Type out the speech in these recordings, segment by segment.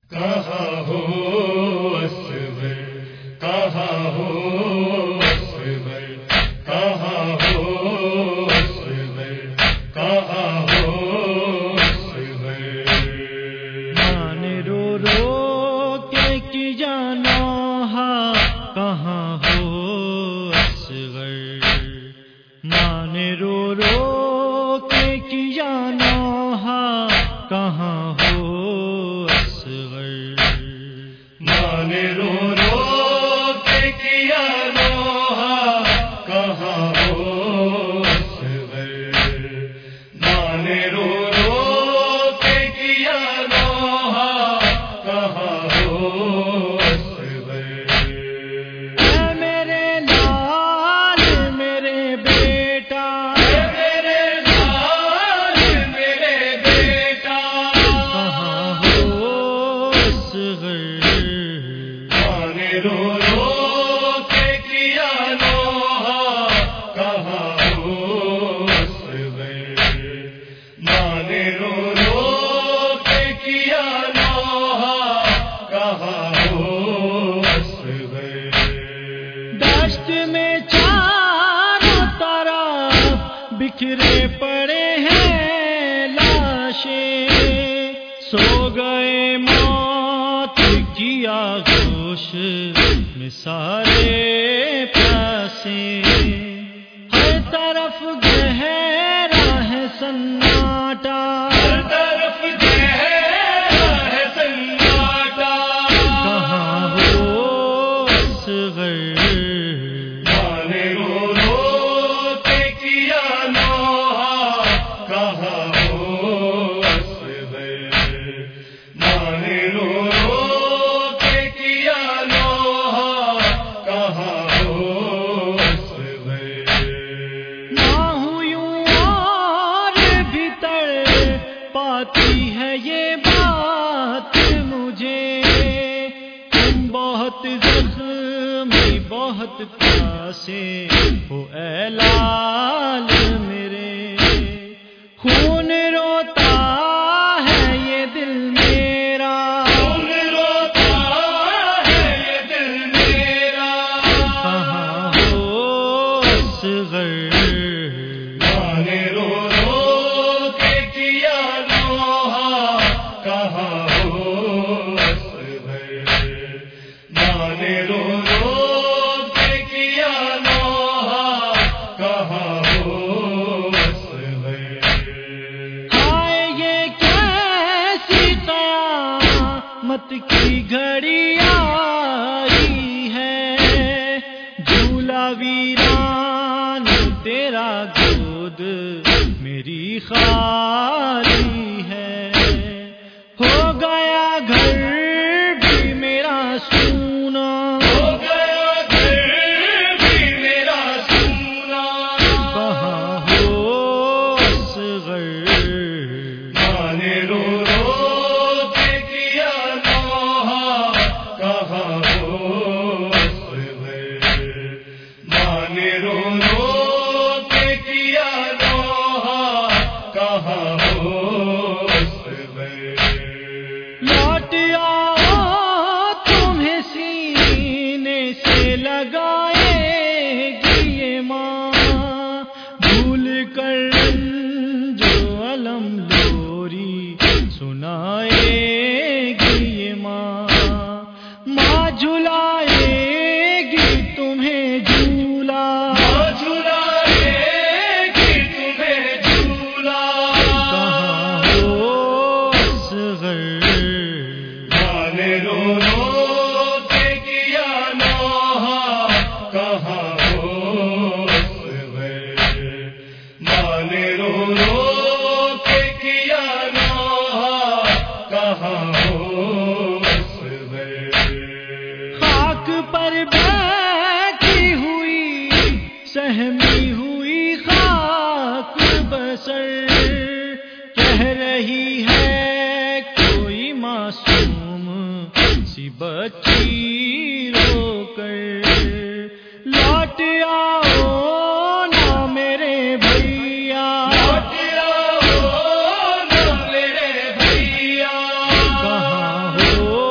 کہاں ہو اصغر، کہاں ہو اصغر، کہاں ہو اصغر، کہاں ہو اصغر۔ مان رو رو کے کیا نوحہ کہاں ہو اصغر، مان رو رو کے کیا نوحہ کہاں ہو اصغر، مان رو رو کے کیا نوحہ کہاں ہو اصغر، مان رو رو کے کیا نوحہ کہاں ہو اصغر۔ اے میرے لال میرے بیٹا، اے میرے لال میرے بیٹا، کہاں ہو اصغر، مان رو رو کے کیا نوحہ کہاں ہو اصغر، مان رو رو کے کیا نوحہ کہاں ہو اصغر۔ دشت میں چاروں طرف بکھرے پڑے ہیں لاشیں، سو گئے موت کی آغوش میں سارے پیاسے، ہر طرف گہرا ہے سناٹا، ہر طرف گہرا ہے سناٹا، کہاں ہو اصغر، مان رو رو کے کیا نوحہ کہاں ہو اصغر، مان رو رو کے کیا نوحہ کہاں ہو اصغر۔ نہ ہوں یوں اور بھی تڑ پاتی ہے یہ بات مجھے، تم بہت زخمی بہت پیاسے ہو اے لال میرے، خون روتا ہے یہ دل میرا، خون روتا ہے یہ دل میرا، کہاں ہو اصغر، مان رو رو کے کیا نوحہ کہاں ہو اصغر، مان رو رو کے کیا نوحہ کہاں ہو اصغر۔ ہائے یہ کیسی قیامت کی گھڑی آئی ہے، جھولا ویران تیرا گود میری خالی ہے، ہو گیا گھر بھی میرا سونا، ہو گیا گھر بھی میرا سونا، کہاں ہو اصغر، مان رو رو کے کیا نوحہ کہاں ہو اصغر، مان رو رو کے کیا نوحہ کہاں ہو اصغر۔ لوٹ آؤ تمہیں سینے سے لگائے گی یہ ماں، بھول کر جو علم لوری سنائے گی یہ ماں، ماں جھلائے گی تمہیں جھولا، جھلائے گی تمہیں جھولا، کہاں ہو اصغر، مان رو رو کے کیا نوحہ کہاں ہو اصغر، مان رو رو کے کیا نوحہ کہاں ہو اصغر۔ خاک پر بیٹھی ہوئی سہمی ہوئی خاک بسر، کہہ رہی ہے کوئی معصوم سی بچی رو کر، لوٹ آؤ نا میرے بھیا، لوٹ آؤ نا میرے بھیا، کہاں ہو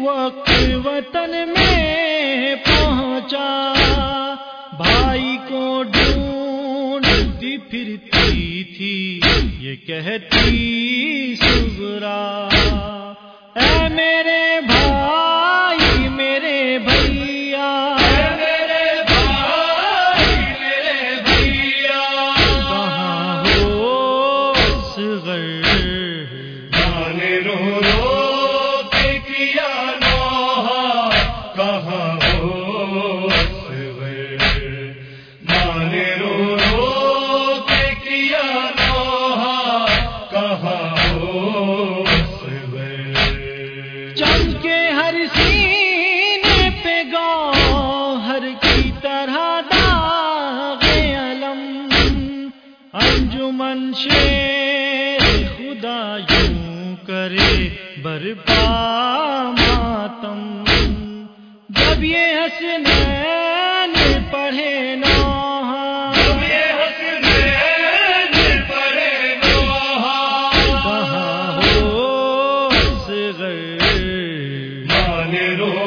وقت وطن میں پہنچا، بھائی کو ڈھونڈتی پھرتی تھی یہ کہتی صغرا، اے میرے بھائی میرے بھیا، کہاں ہو اصغر، جانے رو رو کے کیا نوحہ، کہاں ہو اصغر، جانے رو رو کے کیا نوحہ، کہاں ہو اصغر، چمکے ہر سینے پہ گوہر کی طرح داغ علم، انجمن شیر خدا یوں کرے برپا ماتم، جب یہ حسنین پڑھے نوحہ، جانے رو